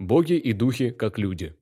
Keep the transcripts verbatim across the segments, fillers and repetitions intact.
Боги и духи как люди.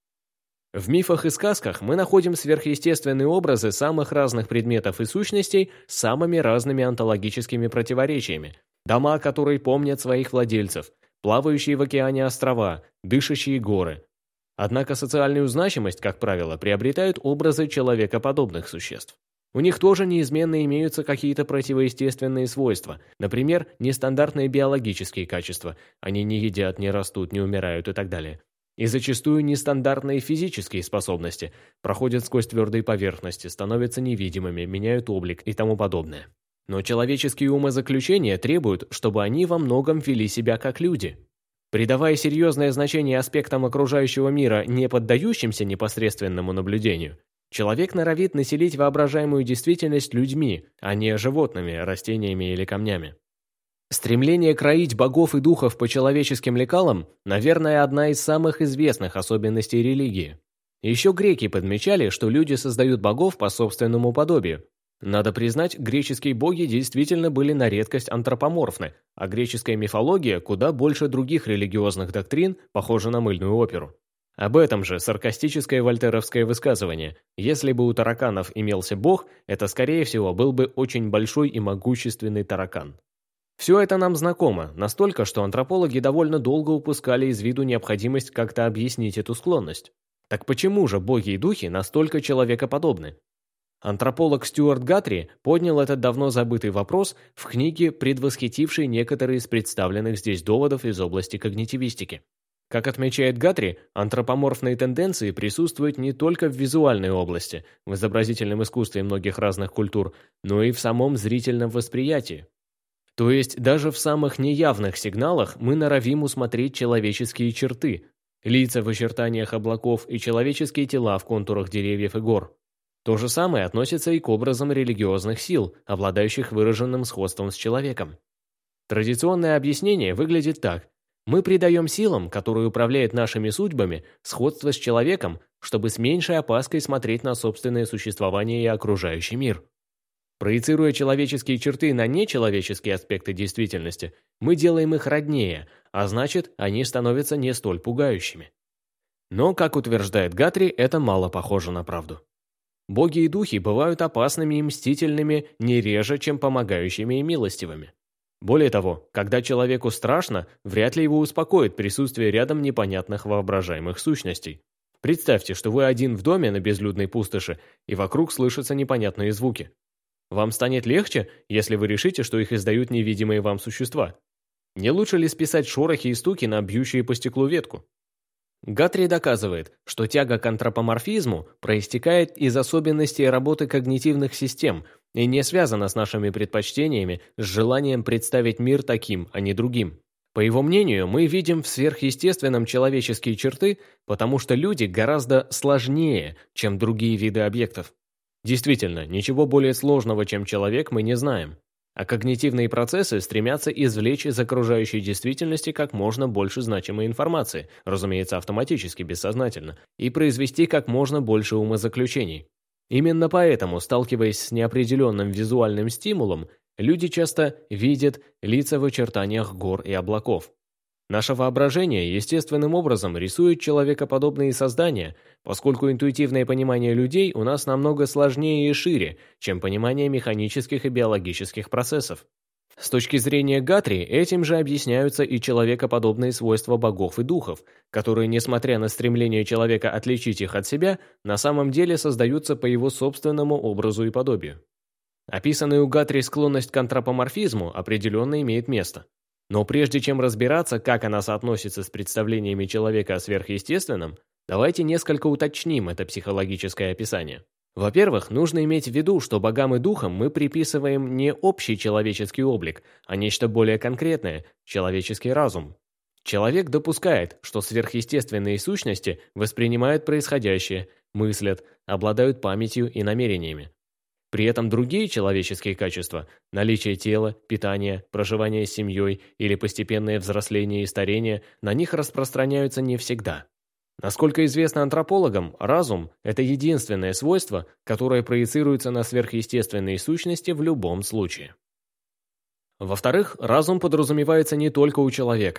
В мифах и сказках мы находим сверхъестественные образы самых разных предметов и сущностей с самыми разными онтологическими противоречиями. Дома, которые помнят своих владельцев, плавающие в океане острова, дышащие горы. Однако социальную значимость, как правило, приобретают образы человекоподобных существ. У них тоже неизменно имеются какие-то противоестественные свойства, например, нестандартные биологические качества, они не едят, не растут, не умирают и так далее. И зачастую нестандартные физические способности проходят сквозь твердые поверхности, становятся невидимыми, меняют облик и тому подобное. Но человеческие умозаключения требуют, чтобы они во многом вели себя как люди. Придавая серьезное значение аспектам окружающего мира, не поддающимся непосредственному наблюдению, человек норовит населить воображаемую действительность людьми, а не животными, растениями или камнями. Стремление кроить богов и духов по человеческим лекалам, наверное, одна из самых известных особенностей религии. Еще греки подмечали, что люди создают богов по собственному подобию. Надо признать, греческие боги действительно были на редкость антропоморфны, а греческая мифология куда больше других религиозных доктрин похожа на мыльную оперу. Об этом же саркастическое вольтеровское высказывание: «Если бы у тараканов имелся бог, это, скорее всего, был бы очень большой и могущественный таракан». Все это нам знакомо, настолько, что антропологи довольно долго упускали из виду необходимость как-то объяснить эту склонность. Так почему же боги и духи настолько человекоподобны? Антрополог Стюарт Гатри поднял этот давно забытый вопрос в книге, предвосхитившей некоторые из представленных здесь доводов из области когнитивистики. Как отмечает Гатри, антропоморфные тенденции присутствуют не только в визуальной области, в изобразительном искусстве многих разных культур, но и в самом зрительном восприятии. То есть даже в самых неявных сигналах мы норовим усмотреть человеческие черты, лица в очертаниях облаков и человеческие тела в контурах деревьев и гор. То же самое относится и к образам религиозных сил, обладающих выраженным сходством с человеком. Традиционное объяснение выглядит так. Мы придаем силам, которые управляют нашими судьбами, сходство с человеком, чтобы с меньшей опаской смотреть на собственное существование и окружающий мир. Проецируя человеческие черты на нечеловеческие аспекты действительности, мы делаем их роднее, а значит, они становятся не столь пугающими. Но, как утверждает Гатри, это мало похоже на правду. Боги и духи бывают опасными и мстительными не реже, чем помогающими и милостивыми. Более того, когда человеку страшно, вряд ли его успокоит присутствие рядом непонятных воображаемых сущностей. Представьте, что вы один в доме на безлюдной пустоши, и вокруг слышатся непонятные звуки. Вам станет легче, если вы решите, что их издают невидимые вам существа. Не лучше ли списать шорохи и стуки на бьющие по стеклу ветку? Гатри доказывает, что тяга к антропоморфизму проистекает из особенностей работы когнитивных систем и не связана с нашими предпочтениями, с желанием представить мир таким, а не другим. По его мнению, мы видим в сверхъестественном человеческие черты, потому что люди гораздо сложнее, чем другие виды объектов. Действительно, ничего более сложного, чем человек, мы не знаем. А когнитивные процессы стремятся извлечь из окружающей действительности как можно больше значимой информации, разумеется, автоматически, бессознательно, и произвести как можно больше умозаключений. Именно поэтому, сталкиваясь с неопределенным визуальным стимулом, люди часто видят лица в очертаниях гор и облаков. Наше воображение естественным образом рисует человекоподобные создания, поскольку интуитивное понимание людей у нас намного сложнее и шире, чем понимание механических и биологических процессов. С точки зрения Гатри, этим же объясняются и человекоподобные свойства богов и духов, которые, несмотря на стремление человека отличить их от себя, на самом деле создаются по его собственному образу и подобию. Описанная у Гатри склонность к антропоморфизму определенно имеет место. Но прежде чем разбираться, как она соотносится с представлениями человека о сверхъестественном, давайте несколько уточним это психологическое описание. Во-первых, нужно иметь в виду, что богам и духам мы приписываем не общий человеческий облик, а нечто более конкретное – человеческий разум. Человек допускает, что сверхъестественные сущности воспринимают происходящее, мыслят, обладают памятью и намерениями. При этом другие человеческие качества – наличие тела, питания, проживание с семьей или постепенное взросление и старение – на них распространяются не всегда. Насколько известно антропологам, разум – это единственное свойство, которое проецируется на сверхъестественные сущности в любом случае. Во-вторых, разум подразумевается не только у человека.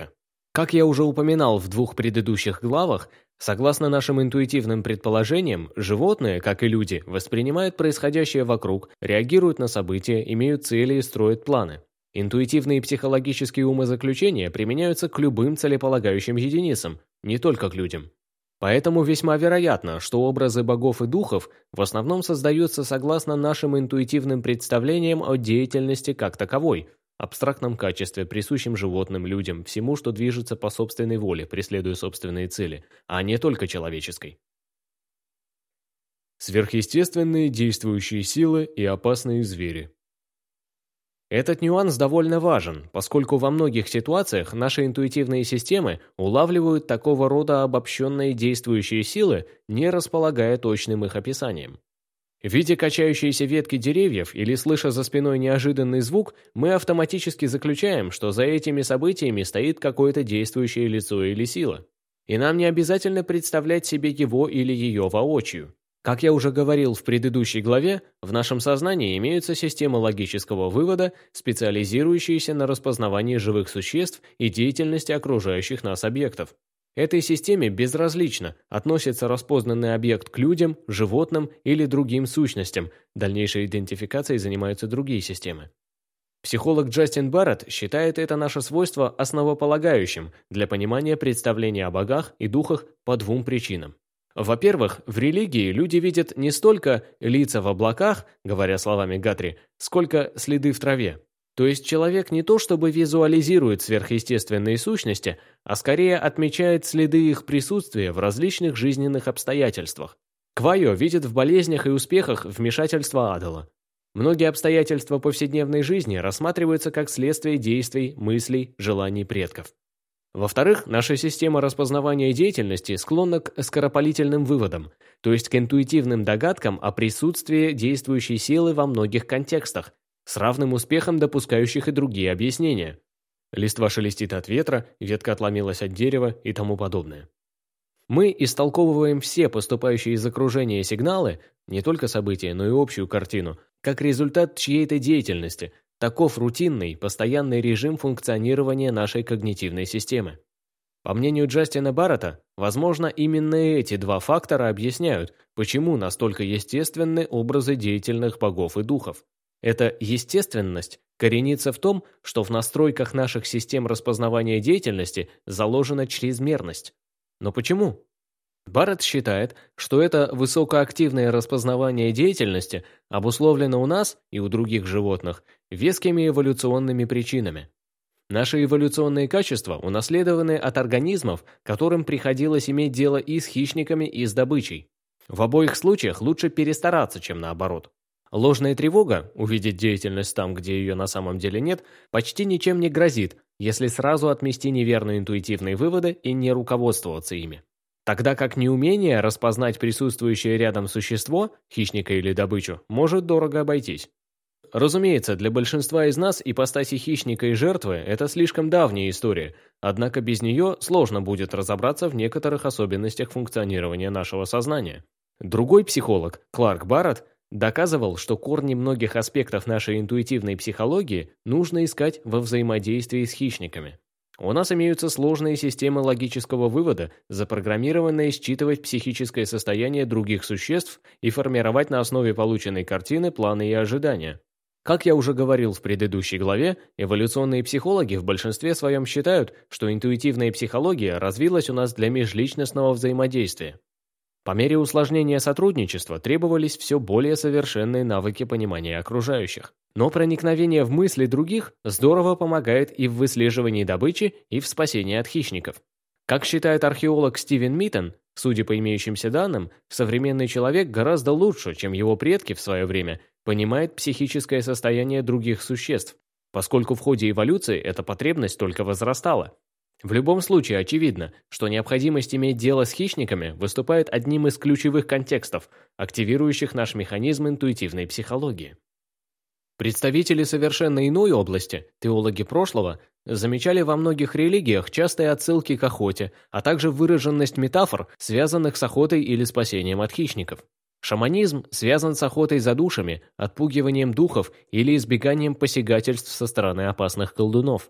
Как я уже упоминал в двух предыдущих главах, согласно нашим интуитивным предположениям, животные, как и люди, воспринимают происходящее вокруг, реагируют на события, имеют цели и строят планы. Интуитивные и психологические умозаключения применяются к любым целеполагающим единицам, не только к людям. Поэтому весьма вероятно, что образы богов и духов в основном создаются согласно нашим интуитивным представлениям о деятельности как таковой, абстрактном качестве, присущем животным, людям, всему, что движется по собственной воле, преследуя собственные цели, а не только человеческой. Сверхъестественные действующие силы и опасные звери. Этот нюанс довольно важен, поскольку во многих ситуациях наши интуитивные системы улавливают такого рода обобщенные действующие силы, не располагая точным их описанием. Видя качающиеся ветки деревьев или слыша за спиной неожиданный звук, мы автоматически заключаем, что за этими событиями стоит какое-то действующее лицо или сила. И нам не обязательно представлять себе его или ее воочию. Как я уже говорил в предыдущей главе, в нашем сознании имеются системы логического вывода, специализирующиеся на распознавании живых существ и деятельности окружающих нас объектов. Этой системе безразлично, относится распознанный объект к людям, животным или другим сущностям, дальнейшей идентификацией занимаются другие системы. Психолог Джастин Барретт считает это наше свойство основополагающим для понимания представления о богах и духах по двум причинам. Во-первых, в религии люди видят не столько лица в облаках, говоря словами Гатри, сколько следы в траве. То есть человек не то чтобы визуализирует сверхъестественные сущности, а скорее отмечает следы их присутствия в различных жизненных обстоятельствах. Квайо видит в болезнях и успехах вмешательство Адала. Многие обстоятельства повседневной жизни рассматриваются как следствие действий, мыслей, желаний предков. Во-вторых, наша система распознавания деятельности склонна к скоропалительным выводам, то есть к интуитивным догадкам о присутствии действующей силы во многих контекстах, с равным успехом допускающих и другие объяснения. Листва шелестит от ветра, ветка отломилась от дерева и тому подобное. Мы истолковываем все поступающие из окружения сигналы, не только события, но и общую картину, как результат чьей-то деятельности. Таков рутинный, постоянный режим функционирования нашей когнитивной системы. По мнению Джастина Барретта, возможно, именно эти два фактора объясняют, почему настолько естественны образы деятельных богов и духов. Эта естественность коренится в том, что в настройках наших систем распознавания деятельности заложена чрезмерность. Но почему? Барретт считает, что это высокоактивное распознавание деятельности обусловлено у нас и у других животных вескими эволюционными причинами. Наши эволюционные качества унаследованы от организмов, которым приходилось иметь дело и с хищниками, и с добычей. В обоих случаях лучше перестараться, чем наоборот. Ложная тревога, увидеть деятельность там, где ее на самом деле нет, почти ничем не грозит, если сразу отмести неверные интуитивные выводы и не руководствоваться ими. Тогда как неумение распознать присутствующее рядом существо, хищника или добычу, может дорого обойтись. Разумеется, для большинства из нас ипостаси хищника и жертвы – это слишком давняя история, однако без нее сложно будет разобраться в некоторых особенностях функционирования нашего сознания. Другой психолог, Кларк Барретт, доказывал, что корни многих аспектов нашей интуитивной психологии нужно искать во взаимодействии с хищниками. У нас имеются сложные системы логического вывода, запрограммированные считывать психическое состояние других существ и формировать на основе полученной картины планы и ожидания. Как я уже говорил в предыдущей главе, эволюционные психологи в большинстве своем считают, что интуитивная психология развилась у нас для межличностного взаимодействия. По мере усложнения сотрудничества требовались все более совершенные навыки понимания окружающих. Но проникновение в мысли других здорово помогает и в выслеживании добычи, и в спасении от хищников. Как считает археолог Стивен Миттен, судя по имеющимся данным, современный человек гораздо лучше, чем его предки в свое время, понимает психическое состояние других существ, поскольку в ходе эволюции эта потребность только возрастала. В любом случае очевидно, что необходимость иметь дело с хищниками выступает одним из ключевых контекстов, активирующих наш механизм интуитивной психологии. Представители совершенно иной области, теологи прошлого, замечали во многих религиях частые отсылки к охоте, а также выраженность метафор, связанных с охотой или спасением от хищников. Шаманизм связан с охотой за душами, отпугиванием духов или избеганием посягательств со стороны опасных колдунов.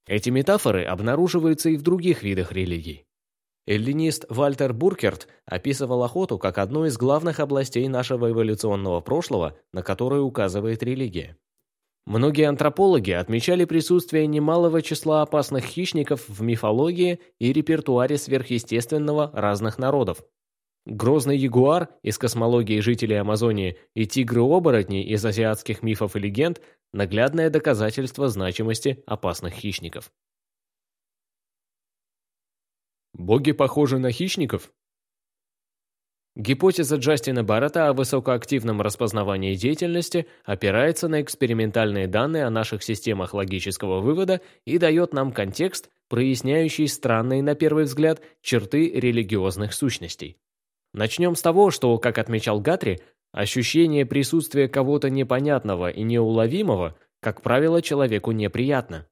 Эти метафоры обнаруживаются и в других видах религий. Эллинист Вальтер Буркерт описывал охоту как одну из главных областей нашего эволюционного прошлого, на которую указывает религия. Многие антропологи отмечали присутствие немалого числа опасных хищников в мифологии и репертуаре сверхъестественного разных народов. Грозный ягуар из космологии жителей Амазонии и тигры-оборотни из азиатских мифов и легенд – наглядное доказательство значимости опасных хищников. Боги похожи на хищников? Гипотеза Джастина Барретта о высокоактивном распознавании деятельности опирается на экспериментальные данные о наших системах логического вывода и дает нам контекст, проясняющий странные, на первый взгляд, черты религиозных сущностей. Начнем с того, что, как отмечал Гатри, ощущение присутствия кого-то непонятного и неуловимого, как правило, человеку неприятно.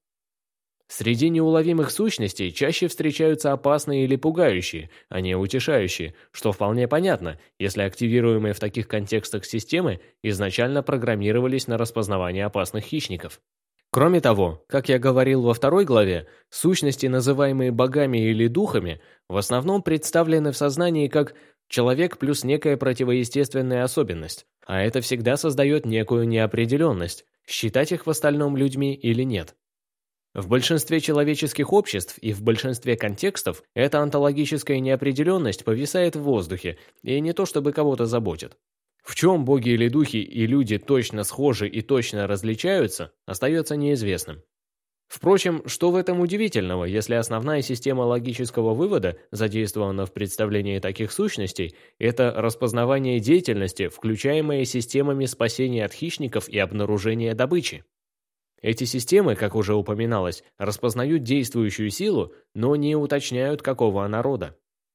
Среди неуловимых сущностей чаще встречаются опасные или пугающие, а не утешающие, что вполне понятно, если активируемые в таких контекстах системы изначально программировались на распознавание опасных хищников. Кроме того, как я говорил во второй главе, сущности, называемые богами или духами, в основном представлены в сознании как человек плюс некая противоестественная особенность, а это всегда создает некую неопределенность, считать их в остальном людьми или нет. В большинстве человеческих обществ и в большинстве контекстов эта онтологическая неопределенность повисает в воздухе и не то чтобы кого-то заботит. В чем боги или духи и люди точно схожи и точно различаются, остается неизвестным. Впрочем, что в этом удивительного, если основная система логического вывода, задействована в представлении таких сущностей, это распознавание деятельности, включаемое системами спасения от хищников и обнаружения добычи? Эти системы, как уже упоминалось, распознают действующую силу, но не уточняют, какого она рода.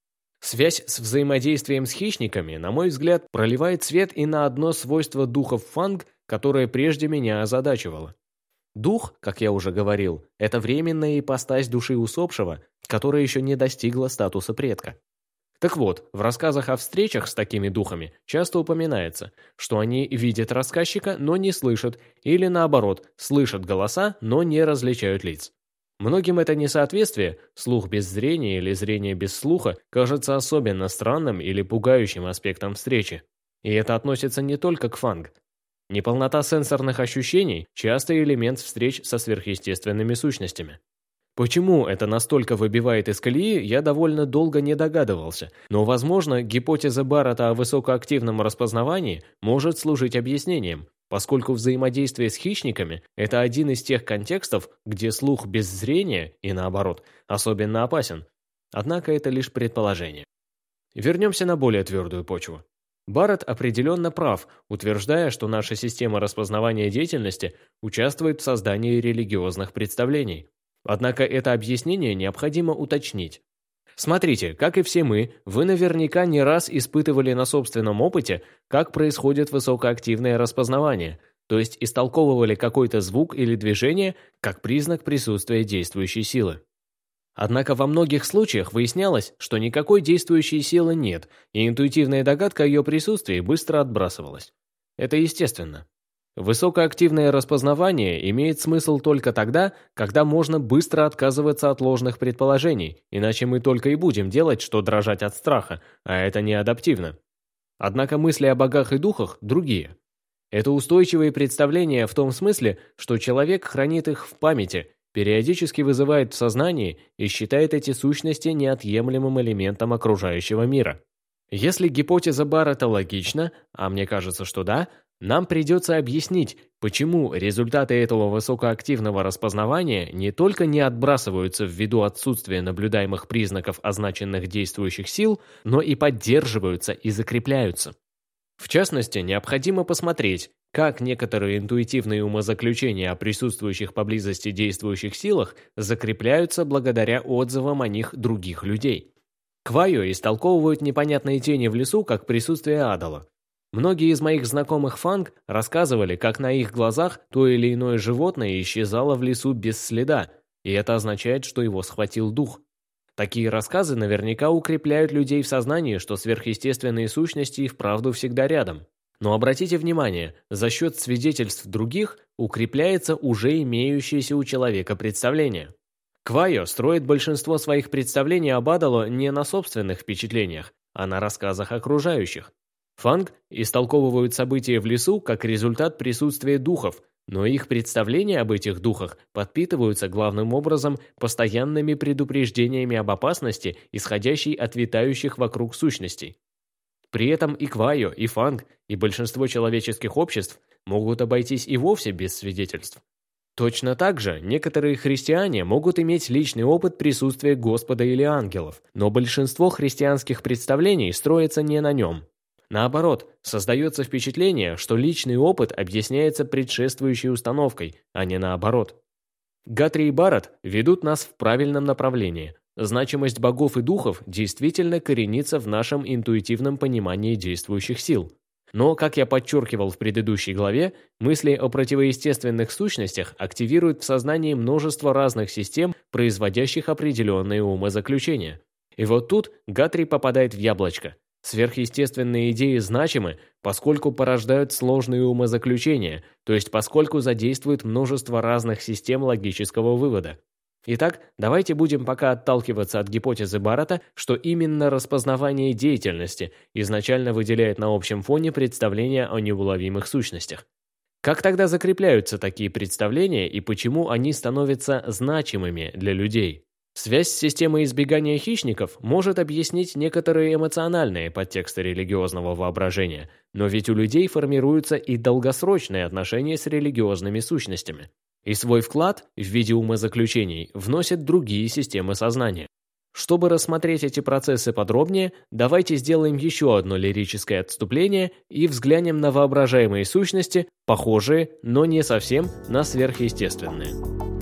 Связь с взаимодействием с хищниками, на мой взгляд, проливает свет и на одно свойство духов фанг, которое прежде меня озадачивало. Дух, как я уже говорил, это временная ипостась души усопшего, которая еще не достигла статуса предка. Так вот, в рассказах о встречах с такими духами часто упоминается, что они видят рассказчика, но не слышат, или наоборот, слышат голоса, но не различают лиц. Многим это несоответствие, слух без зрения или зрение без слуха, кажется особенно странным или пугающим аспектом встречи. И это относится не только к фанг. Неполнота сенсорных ощущений – частый элемент встреч со сверхъестественными сущностями. Почему это настолько выбивает из колеи, я довольно долго не догадывался, но, возможно, гипотеза Барретта о высокоактивном распознавании может служить объяснением, поскольку взаимодействие с хищниками – это один из тех контекстов, где слух без зрения, и наоборот, особенно опасен. Однако это лишь предположение. Вернемся на более твердую почву. Барретт определенно прав, утверждая, что наша система распознавания деятельности участвует в создании религиозных представлений. Однако это объяснение необходимо уточнить. Смотрите, как и все мы, вы наверняка не раз испытывали на собственном опыте, как происходит высокоактивное распознавание, то есть истолковывали какой-то звук или движение как признак присутствия действующей силы. Однако во многих случаях выяснялось, что никакой действующей силы нет, и интуитивная догадка о ее присутствии быстро отбрасывалась. Это естественно. Высокоактивное распознавание имеет смысл только тогда, когда можно быстро отказываться от ложных предположений, иначе мы только и будем делать, что дрожать от страха, а это не адаптивно. Однако мысли о богах и духах другие. Это устойчивые представления в том смысле, что человек хранит их в памяти, периодически вызывает в сознании и считает эти сущности неотъемлемым элементом окружающего мира. Если гипотеза Барретта логична, а мне кажется, что да, нам придется объяснить, почему результаты этого высокоактивного распознавания не только не отбрасываются ввиду отсутствия наблюдаемых признаков означенных действующих сил, но и поддерживаются и закрепляются. В частности, необходимо посмотреть, как некоторые интуитивные умозаключения о присутствующих поблизости действующих силах закрепляются благодаря отзывам о них других людей. Квайо истолковывают непонятные тени в лесу как присутствие адала. Многие из моих знакомых фанг рассказывали, как на их глазах то или иное животное исчезало в лесу без следа, и это означает, что его схватил дух. Такие рассказы наверняка укрепляют людей в сознании, что сверхъестественные сущности и вправду всегда рядом. Но обратите внимание, за счет свидетельств других укрепляется уже имеющееся у человека представление. Квайо строит большинство своих представлений об Адало не на собственных впечатлениях, а на рассказах окружающих. Фанг истолковывают события в лесу как результат присутствия духов, но их представления об этих духах подпитываются главным образом постоянными предупреждениями об опасности, исходящей от витающих вокруг сущностей. При этом и Квайо, и Фанг, и большинство человеческих обществ могут обойтись и вовсе без свидетельств. Точно так же некоторые христиане могут иметь личный опыт присутствия Господа или ангелов, но большинство христианских представлений строится не на нем. Наоборот, создается впечатление, что личный опыт объясняется предшествующей установкой, а не наоборот. Гатри и Барретт ведут нас в правильном направлении. Значимость богов и духов действительно коренится в нашем интуитивном понимании действующих сил. Но, как я подчеркивал в предыдущей главе, мысли о противоестественных сущностях активируют в сознании множество разных систем, производящих определенные умозаключения. И вот тут Гатри попадает в яблочко. Сверхъестественные идеи значимы, поскольку порождают сложные умозаключения, то есть поскольку задействуют множество разных систем логического вывода. Итак, давайте будем пока отталкиваться от гипотезы Барретта, что именно распознавание деятельности изначально выделяет на общем фоне представления о неуловимых сущностях. Как тогда закрепляются такие представления и почему они становятся значимыми для людей? Связь с системой избегания хищников может объяснить некоторые эмоциональные подтексты религиозного воображения, но ведь у людей формируются и долгосрочные отношения с религиозными сущностями. И свой вклад в виде умозаключений вносят другие системы сознания. Чтобы рассмотреть эти процессы подробнее, давайте сделаем еще одно лирическое отступление и взглянем на воображаемые сущности, похожие, но не совсем на сверхъестественные.